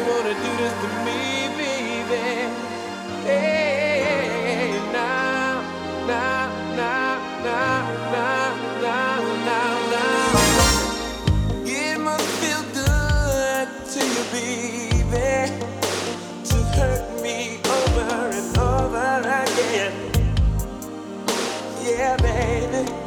wanna do this to me, baby. Hey, now, now, now, now, now, now, now, now. It must feel good to you, baby, to hurt me over and over again. Yeah, baby.